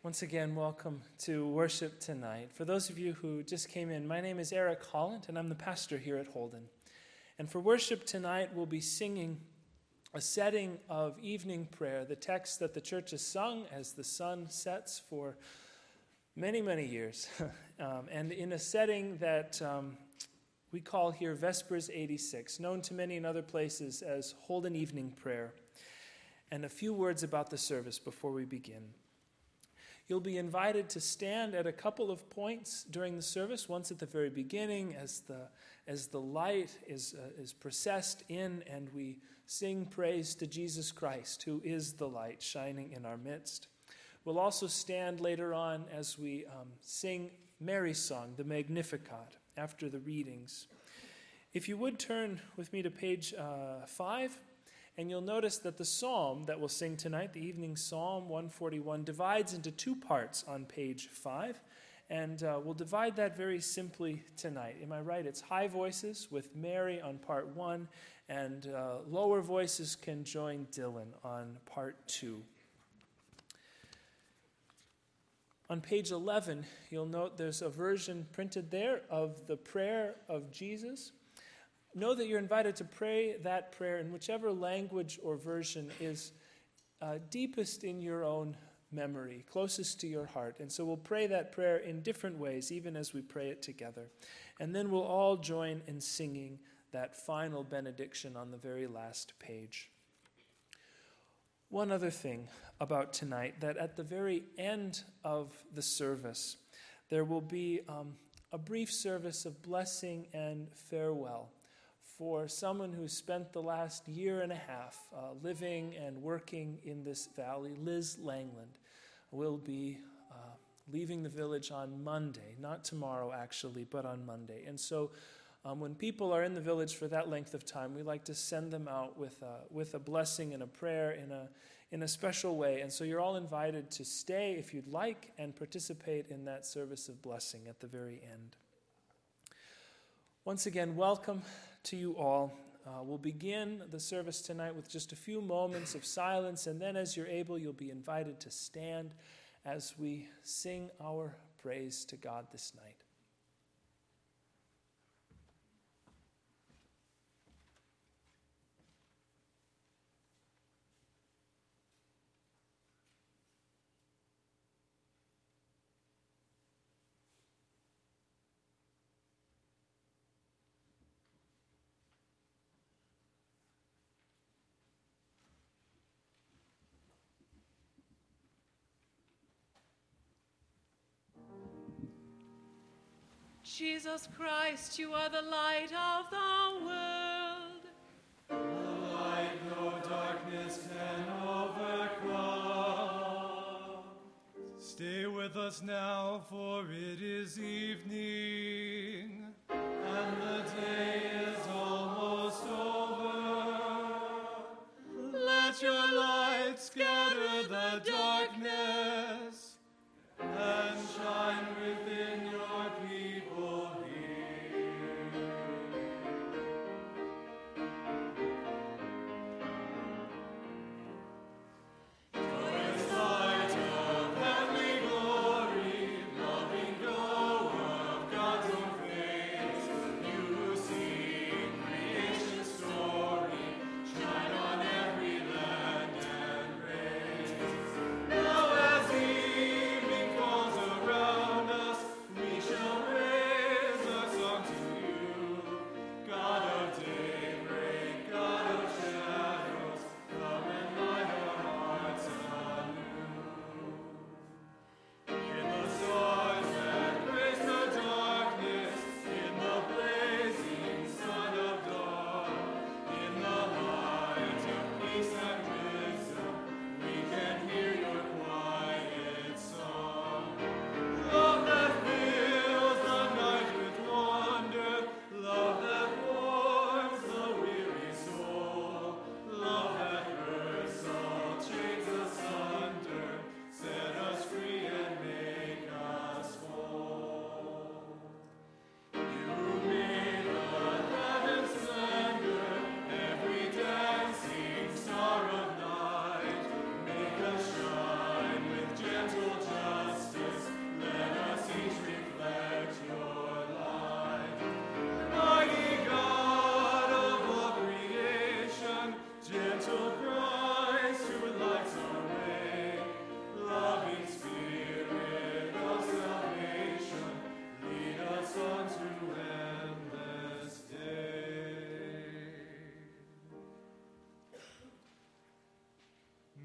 Once again, welcome to worship tonight. For those of you who just came in, my name is Eric Holland, and I'm the pastor here at Holden. And for worship tonight, we'll be singing a setting of evening prayer, the text that the church has sung as the sun sets for many, many years, and in a setting that we call here Vespers 86, known to many in other places as Holden Evening Prayer. And a few words about the service before we begin. You'll be invited to stand at a couple of points during the service, once at the very beginning as the light is processed in and we sing praise to Jesus Christ, who is the light shining in our midst. We'll also stand later on as we sing Mary's song, the Magnificat, after the readings. If you would turn with me to page 5, and you'll notice that the psalm that we'll sing tonight, the evening psalm 141, divides into two parts on page 5. And we'll divide that very simply tonight. Am I right? It's high voices with Mary on part 1, and lower voices can join Dylan on part 2. On page 11, you'll note there's a version printed there of the prayer of Jesus. Know that you're invited to pray that prayer in whichever language or version is deepest in your own memory, closest to your heart. And so we'll pray that prayer in different ways, even as we pray it together. And then we'll all join in singing that final benediction on the very last page. One other thing about tonight, that at the very end of the service, there will be a brief service of blessing and farewell for someone who spent the last year and a half living and working in this valley. Liz Langland will be leaving the village on Monday, not tomorrow actually, but on Monday. And so when people are in the village for that length of time, we like to send them out with a blessing and a prayer in a special way. And so you're all invited to stay if you'd like and participate in that service of blessing at the very end. Once again, welcome to you all. We'll begin the service tonight with just a few moments of silence, and then as you're able, you'll be invited to stand as we sing our praise to God this night. Jesus Christ, you are the light of the world. A light no darkness can overcome. Stay with us now, for it is evening, and the day is almost over. Let your light scatter the darkness and shine within your people here. Joyous light of heavenly glory, loving glow of God's own face, you see creation's story, shine on every land and race. Now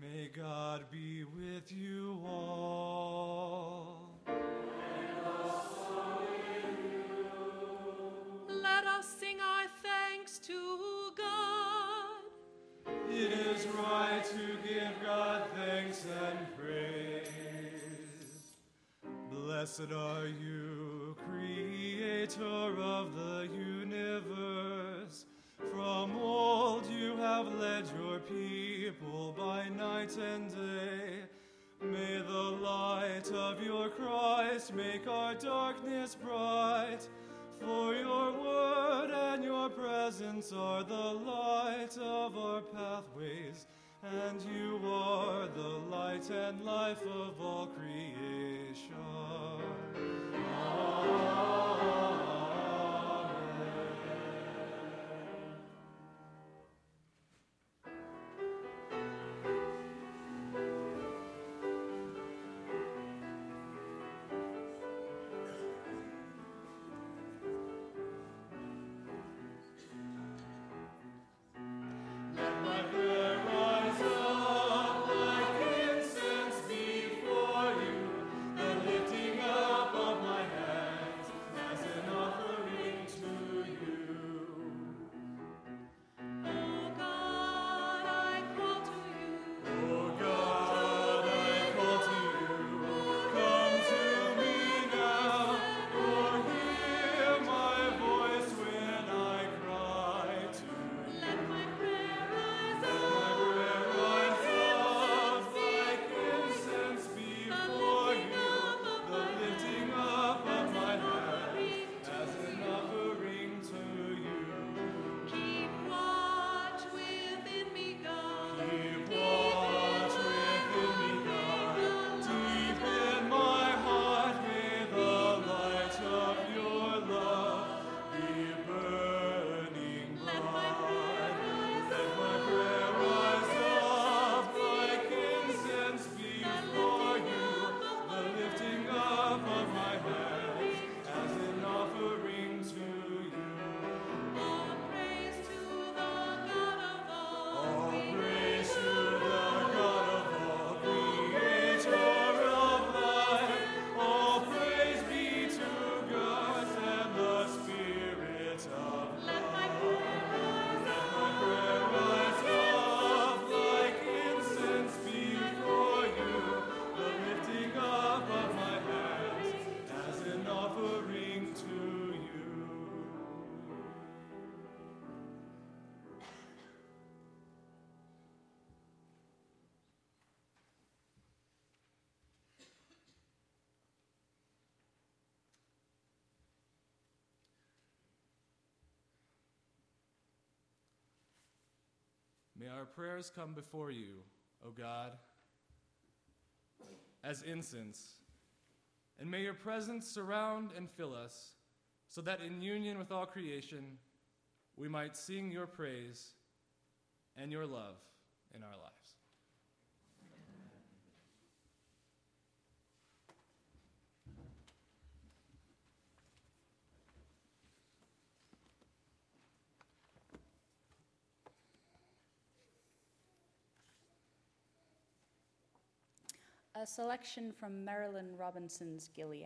May God be with you all. Let us sing our thanks to God. It is right to give God thanks and praise. Blessed are you, Creator of the universe. From old you have led your people by night and day. May the light of your Christ make our darkness bright. For your word and your presence are the light of our pathways, and you are the light and life of all creation. May our prayers come before you, O God, as incense, and may your presence surround and fill us, so that in union with all creation, we might sing your praise and your love in our lives. A selection from Marilyn Robinson's Gilead.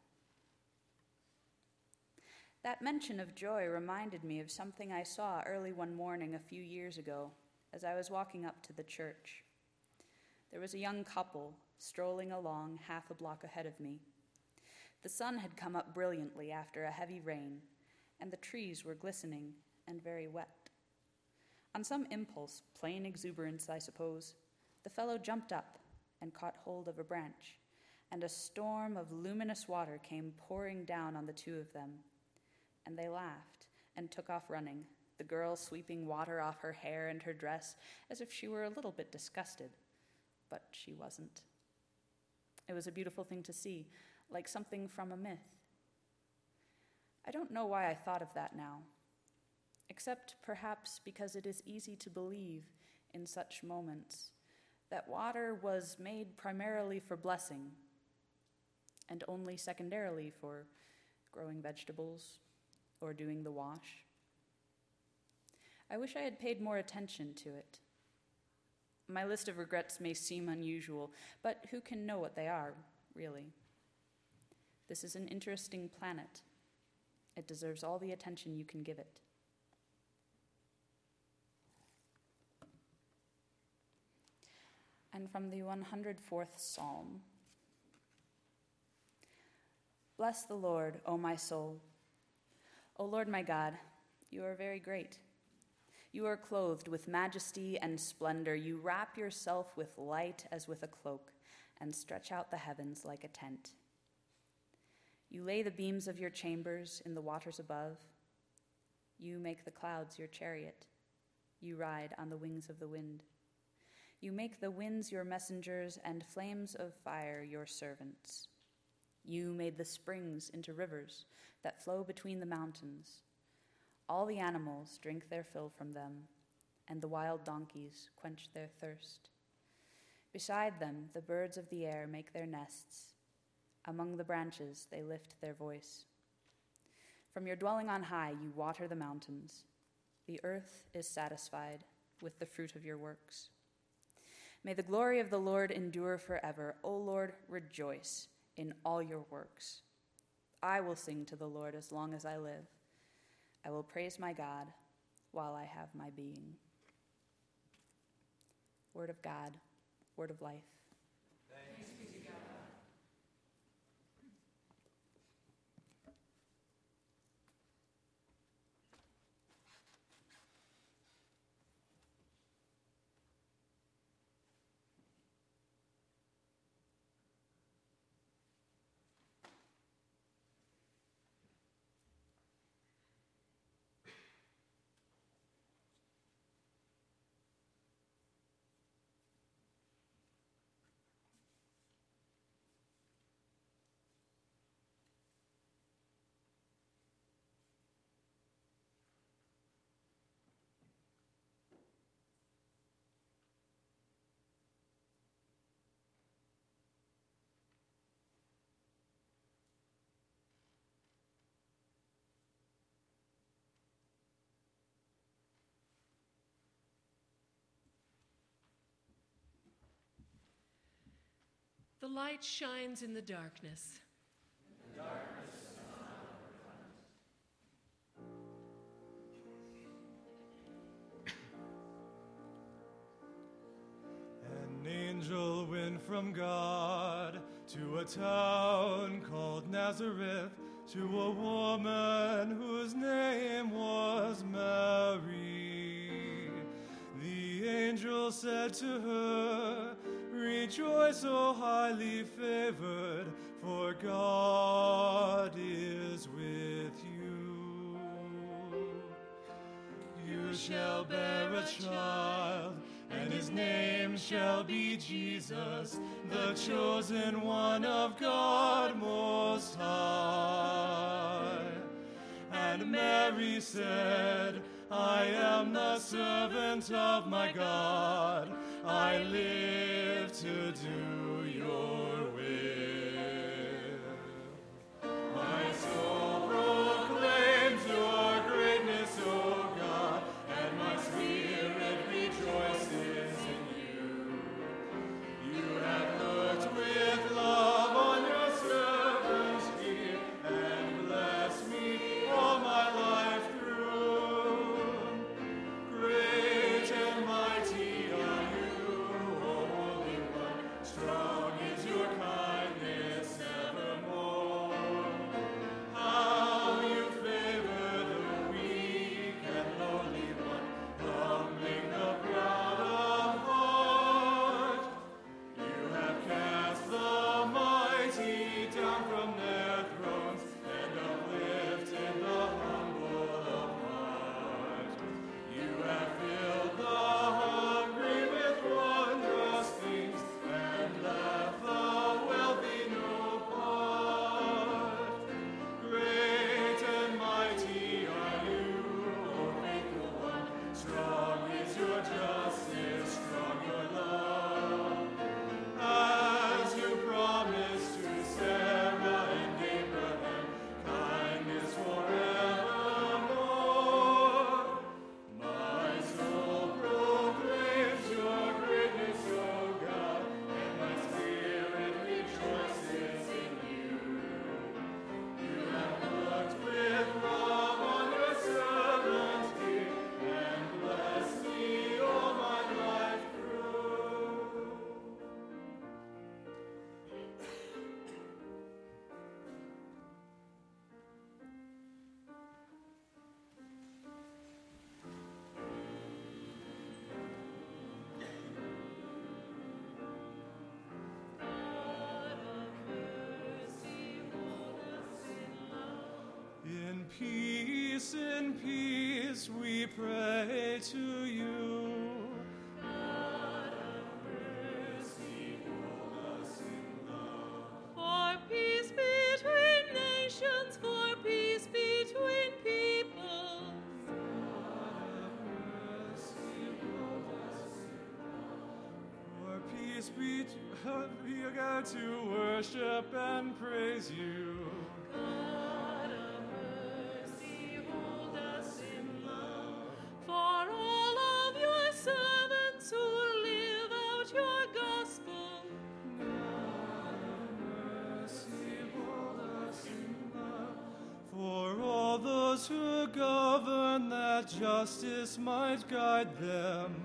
That mention of joy reminded me of something I saw early one morning a few years ago as I was walking up to the church. There was a young couple strolling along half a block ahead of me. The sun had come up brilliantly after a heavy rain, and the trees were glistening and very wet. On some impulse, plain exuberance, I suppose, the fellow jumped up and caught hold of a branch, and a storm of luminous water came pouring down on the two of them. And they laughed and took off running, the girl sweeping water off her hair and her dress as if she were a little bit disgusted. But she wasn't. It was a beautiful thing to see, like something from a myth. I don't know why I thought of that now, except perhaps because it is easy to believe in such moments that water was made primarily for blessing and only secondarily for growing vegetables or doing the wash. I wish I had paid more attention to it. My list of regrets may seem unusual, but who can know what they are, really? This is an interesting planet. It deserves all the attention you can give it. And from the 104th Psalm. Bless the Lord, O my soul. O Lord my God, you are very great. You are clothed with majesty and splendor. You wrap yourself with light as with a cloak, and stretch out the heavens like a tent. You lay the beams of your chambers in the waters above. You make the clouds your chariot. You ride on the wings of the wind. You make the winds your messengers and flames of fire your servants. You made the springs into rivers that flow between the mountains. All the animals drink their fill from them, and the wild donkeys quench their thirst. Beside them, the birds of the air make their nests. Among the branches, they lift their voice. From your dwelling on high, you water the mountains. The earth is satisfied with the fruit of your works. May the glory of the Lord endure forever. O Lord, rejoice in all your works. I will sing to the Lord as long as I live. I will praise my God while I have my being. Word of God, word of life. Thanks be to God. The light shines in the darkness. The darkness is not An overcome. angel went from God to a town called Nazareth, to a woman whose name was Mary. The angel said to her, "Rejoice, O highly favored, for God is with you. You shall bear a child, and his name shall be Jesus, the chosen one of God Most High." And Mary said, "I am the servant of my God. I live to do your will." My soul proclaims your greatness, O God, and my spirit rejoices in you. You have looked with love on your servant's fear, and blessed me all my life through. Great and mighty are you, O Holy One, peace, in peace we pray to you. God of mercy, hold us in love. For peace between nations, for peace between peoples. God of mercy, hold us in love. For peace we gather to worship and praise you. God of mercy, hold us in love. For all of your servants who live out your gospel. God of mercy, hold us in love. For all those who govern, that justice might guide them.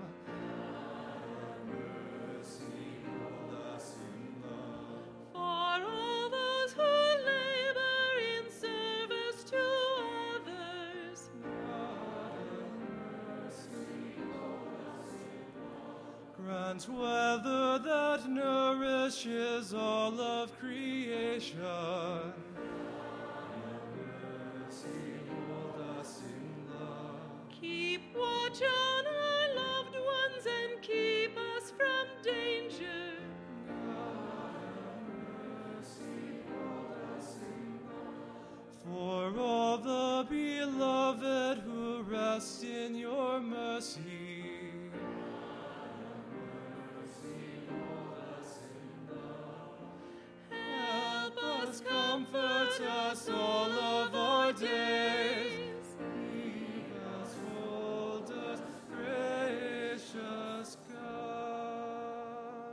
For all those who labor in service to others. Grant weather that nourishes all of creation. Hold us in love. Keep watch on our loved ones and keep us from danger. For all the beloved who rest in your mercy. Help us, Comfort us all of our days. Keep us, hold us, gracious God.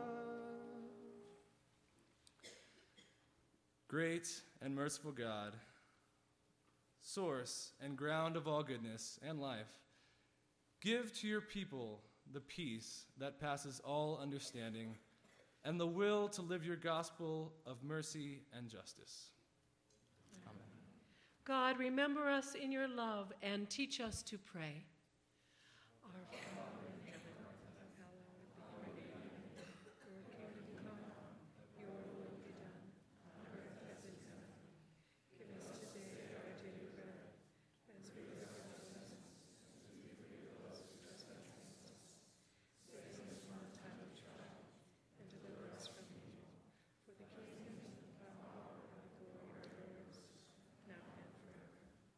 Great and merciful God, source and ground of all goodness and life, give to your people the peace that passes all understanding and the will to live your gospel of mercy and justice. Amen. God, remember us in your love and teach us to pray. Our Father in heaven, hallowed be your name. Your kingdom come, your will be done, on earth as in heaven. Give us today our daily bread, as we forgive our sins, as we forgive those who trespass against us. Save us from the time of trial, and deliver us from evil. For the kingdom, and the power, and the glory are yours, now and forever.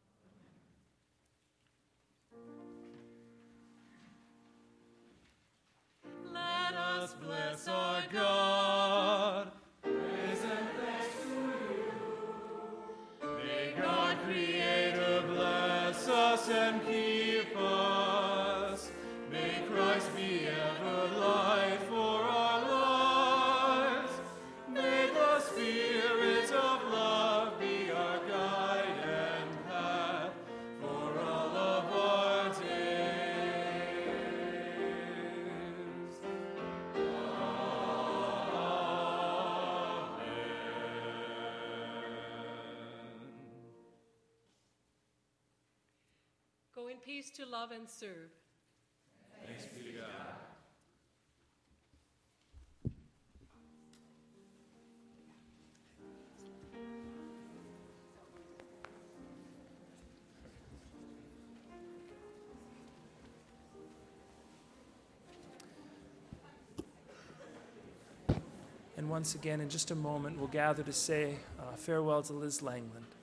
Let us Bless our God. Praise and thanks to you. May God Creator bless us and keep us. May Christ be ever light for our lives. May the Spirit of love be our guide and path for all of our days. go in peace to love and serve. Thanks be to God. And once again, in just a moment, we'll gather to say farewell to Liz Langland.